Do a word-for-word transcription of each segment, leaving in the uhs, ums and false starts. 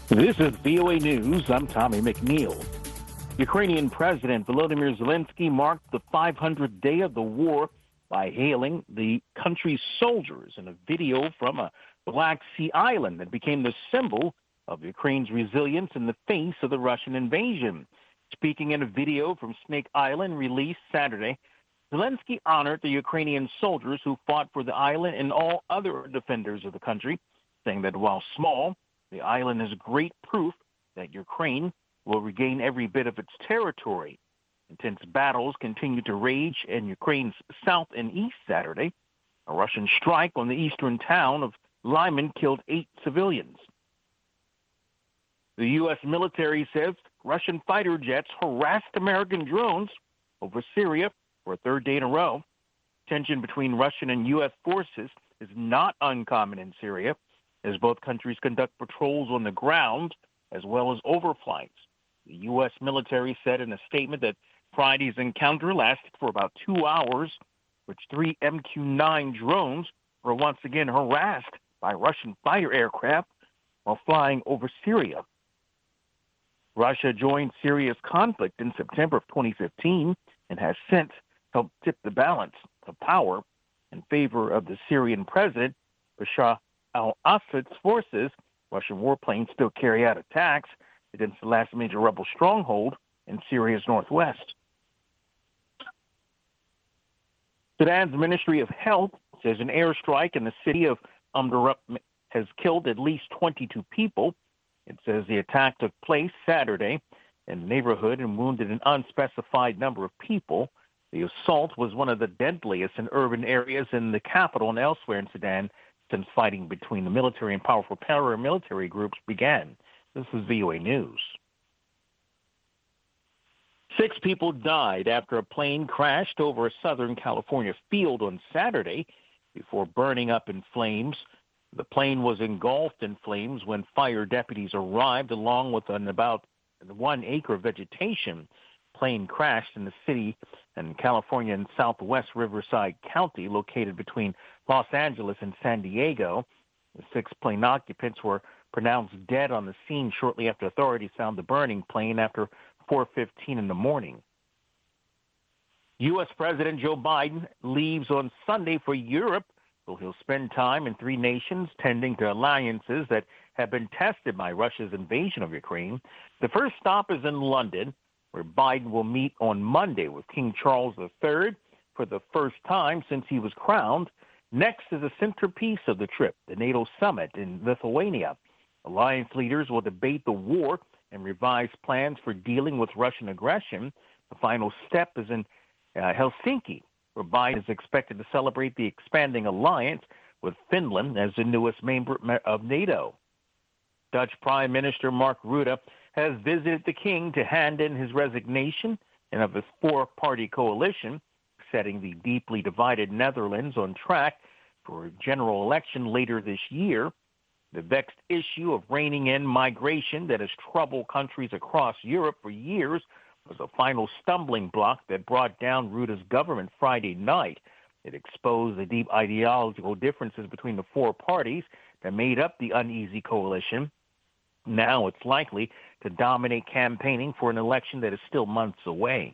This is V O A News. I'm Tommy McNeil. Ukrainian President Volodymyr Zelensky marked the five hundredth day of the war by hailing the country's soldiers in a video from a Black Sea island that became the symbol of Ukraine's resilience in the face of the Russian invasion. Speaking in a video from Snake Island released Saturday, Zelensky honored the Ukrainian soldiers who fought for the island and all other defenders of the country, saying that while small, the island is great proof that Ukraine will regain every bit of its territory. Intense battles continue to rage in Ukraine's south and east Saturday. A Russian strike on the eastern town of Lyman killed eight civilians. The U S military says Russian fighter jets harassed American drones over Syria for a third day in a row. Tension between Russian and U S forces is not uncommon in Syria, as both countries conduct patrols on the ground as well as overflights. The U S military said in a statement that Friday's encounter lasted for about two hours, which three M Q nine drones were once again harassed by Russian fighter aircraft while flying over Syria. Russia joined Syria's conflict in September of twenty fifteen and has since helped tip the balance of power in favor of the Syrian president, Bashar al-Assad's forces. Russian warplanes still carry out attacks against the last major rebel stronghold in Syria's northwest. Sudan's Ministry of Health says an airstrike in the city of Umdurman has killed at least twenty-two people. It says the attack took place Saturday in the neighborhood and wounded an unspecified number of people. The assault was one of the deadliest in urban areas in the capital and elsewhere in Sudan since fighting between the military and powerful paramilitary groups began. This is V O A News. Six people died after a plane crashed over a Southern California field on Saturday before burning up in flames. The plane was engulfed in flames when fire deputies arrived, along with an about one acre of vegetation. Plane crashed in the city in California in southwest Riverside County, located between Los Angeles and San Diego. The six plane occupants were pronounced dead on the scene shortly after authorities found the burning plane after four fifteen in the morning. U S President Joe Biden leaves on Sunday for Europe, where he'll spend time in three nations tending to alliances that have been tested by Russia's invasion of Ukraine. The first stop is in London, where Biden will meet on Monday with King Charles the Third for the first time since he was crowned. Next is a centerpiece of the trip, the NATO summit in Lithuania. Alliance leaders will debate the war and revise plans for dealing with Russian aggression. The final step is in uh, Helsinki, where Biden is expected to celebrate the expanding alliance with Finland as the newest member of NATO. Dutch Prime Minister Mark Rutte has visited the king to hand in his resignation and of his four-party coalition, setting the deeply divided Netherlands on track for a general election later this year. The vexed issue of reining in migration that has troubled countries across Europe for years was a final stumbling block that brought down Rutte's government Friday night. It exposed the deep ideological differences between the four parties that made up the uneasy coalition. Now it's likely to dominate campaigning for an election that is still months away.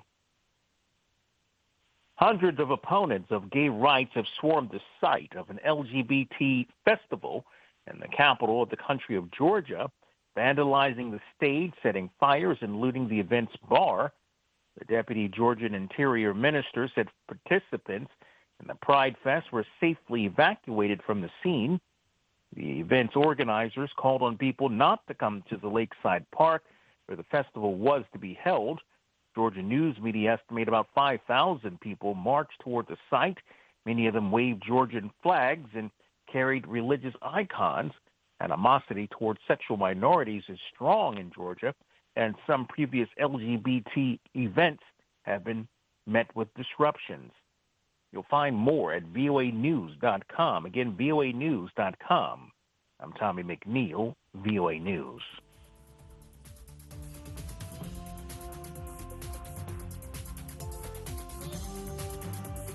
Hundreds of opponents of gay rights have swarmed the site of an L G B T festival in the capital of the country of Georgia, vandalizing the stage, setting fires, and looting the event's bar. The deputy Georgian Interior Minister said participants in the Pride Fest were safely evacuated from the scene. The event's organizers called on people not to come to the Lakeside Park, where the festival was to be held. Georgia news media estimate about five thousand people marched toward the site. Many of them waved Georgian flags and carried religious icons. Animosity towards sexual minorities is strong in Georgia, and some previous L G B T events have been met with disruptions. You'll find more at V O A news dot com. Again, V O A news dot com. I'm Tommy McNeil, V O A News.